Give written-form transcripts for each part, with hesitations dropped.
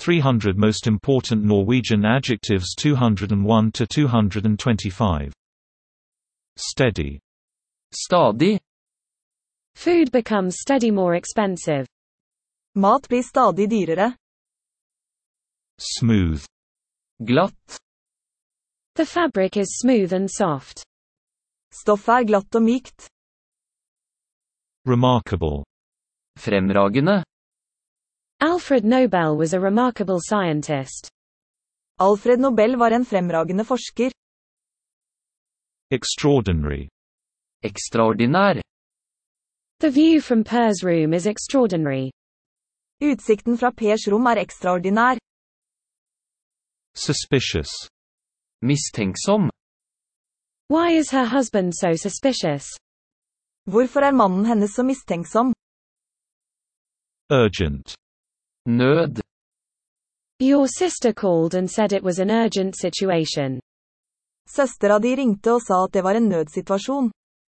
300 Most Important Norwegian Adjectives 201 to 225. Steady. Stadig. Food becomes steady more expensive. Mat blir stadig dyrere. Smooth. Glatt. The fabric is smooth and soft. Stoffet glatt og mykt. Remarkable. Fremragende. Alfred Nobel was a remarkable scientist. Alfred Nobel var en fremragende forsker. Extraordinary. Ekstraordinær. The view from Per's room is extraordinary. Utsikten fra Pers rom ekstraordinær. Suspicious. Mistenksom. Why is her husband so suspicious? Hvorfor mannen hennes så mistenksom? Urgent. Nød. Your sister called and said it was an urgent situation. Søstera di ringte og sa at det var en nødsituasjon.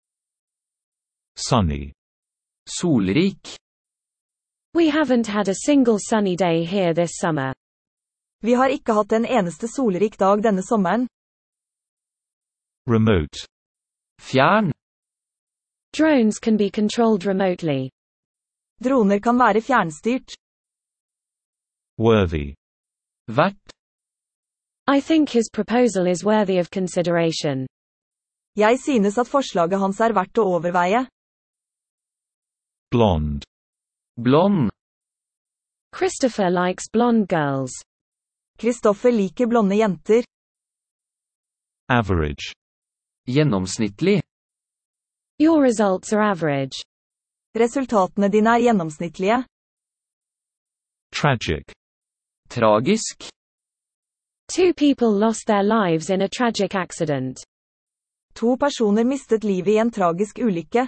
Sunny. Solrik. We haven't had a single sunny day here this summer. Vi har ikke hatt en eneste solrik dag denne sommeren. Remote. Fjern. Drones can be controlled remotely. Droner kan være fjernstyrt. Worthy. Verdt. I think his proposal is worthy of consideration. Jeg synes at forslaget hans verdt å overveie. Blonde. Blond. Christopher likes blonde girls. Kristoffer liker blonde jenter. Average. Gjennomsnittlig. Your results are average. Resultatene dine gjennomsnittlige. Tragic. Tragisk. Two people lost their lives in a tragic accident. To personer mistet livet i en tragisk ulykke.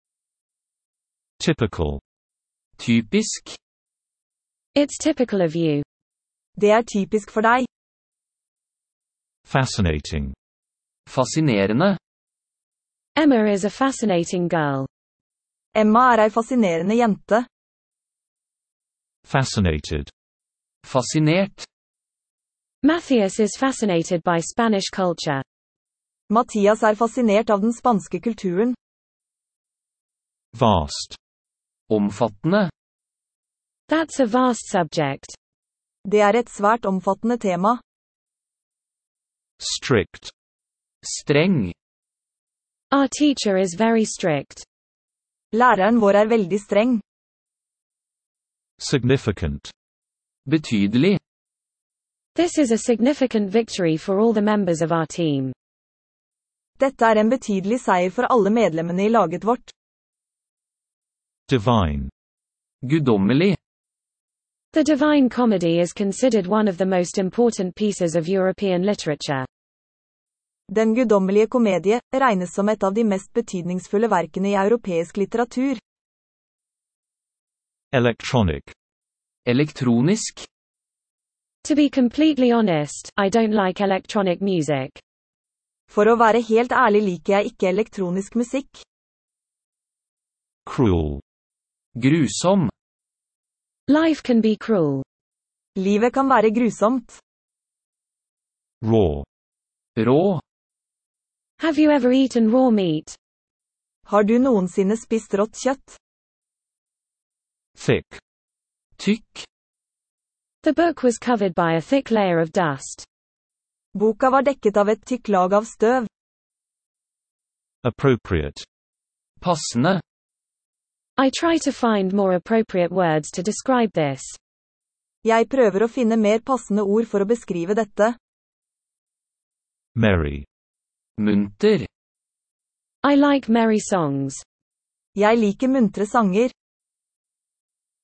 Typical. Typisk. It's typical of you. Det typisk for deg. Fascinating. Fascinerende. Emma is a fascinating girl. Emma ei fascinerende jente. Fascinated. Fascinert. Matthias is fascinated by Spanish culture. Mathias fascinert av den spanske kulturen. Vast. Omfattende. That's a vast subject. Det et svært omfattende tema. Strict. Streng. Our teacher is very strict. Læreren vår veldig streng. Significant. Betydelig. This is a significant victory for all the members of our team. Dette en betydelig seier for alle medlemmene i laget vårt. Divine. Guddommelig. The Divine Comedy is considered one of the most important pieces of European literature. Den guddommelige komedie regnes som et av de mest betydningsfulle verkene i europeisk litteratur. Electronic. Elektronisk. To be completely honest, I don't like electronic music. For å være helt ærlig liker jeg ikke elektronisk musikk. Cruel. Grusom. Life can be cruel. Livet kan være grusomt. Raw. Rå. Have you ever eaten raw meat? Har du noensinne spist rått kjøtt? Thick. Tykk. The book was covered by a thick layer of dust. Boka var dekket av et tykk lag av støv. Appropriate. Passende. I try to find more appropriate words to describe this. Jeg prøver å finne mer passende ord for å beskrive dette. Merry. Munter. I like merry songs. Jeg liker muntre sanger.